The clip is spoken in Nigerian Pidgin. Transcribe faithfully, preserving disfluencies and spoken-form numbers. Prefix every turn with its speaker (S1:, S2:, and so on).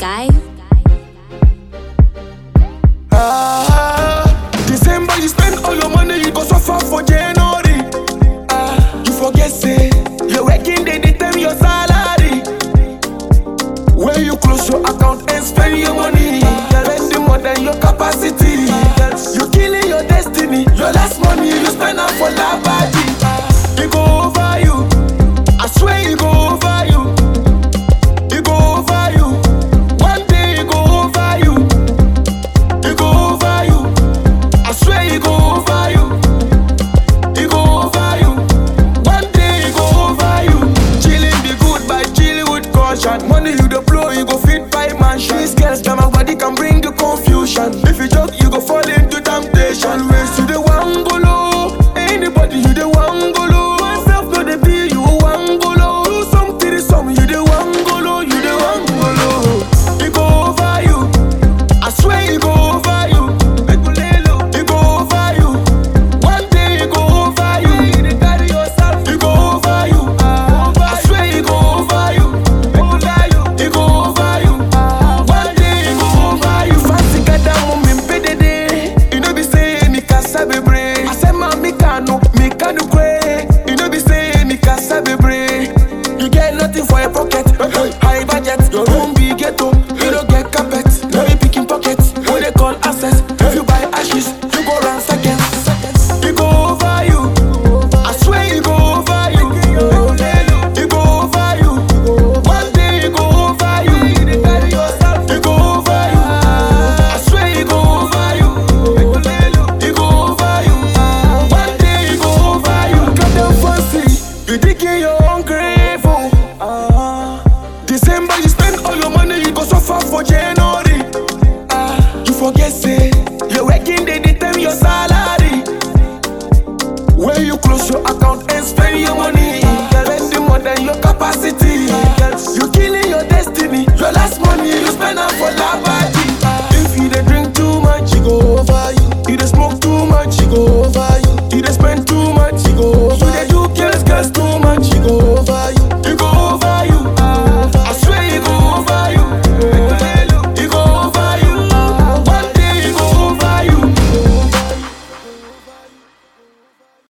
S1: Sky.
S2: Ah, December you spend all your money, you go suffer for January. Ah, you forget say your working day determine your salary. When you close your account and spend your money, spending more than your capacity. You killing your destiny. Your last money you spend am for labadi. It go over you. I swear it go over you. It go over you. One day it go over you. It go over you. I swear it go over you. It go over you. One day it go over you. Chilling be good by chilling with caution. Money you dey blow, you go fit buy mansion. These girls got my body can bring you confusion. If you joke, you go fall into temptation. Ways to the one go low. Anybody you the one go low. Myself no dey be you one go low. Do something some you the one go low. You the one go low. It go over you. I swear it go over you. It go over you. One day it go over you. It go over you. I swear it go over you. It go over you. One day it go over you. Fancy gada mo mi mpedede. You know be say me kasa bebre. I say ma mi kano, mi kano kwe. You know be say me kasa bebre. You get nothing for your pocket. High budget, your room be ghetto. You don't get carpet. No be picking pockets. What they call access. If you buy ashes, you go run seconds. It go over you. I swear it go over you. It go over you. One day it go over you. It go over you. I swear it go over you. It go over you. One day it go over you. Got them fancy. You digging your own grave. Oh. December you spend all your money, you go suffer for January.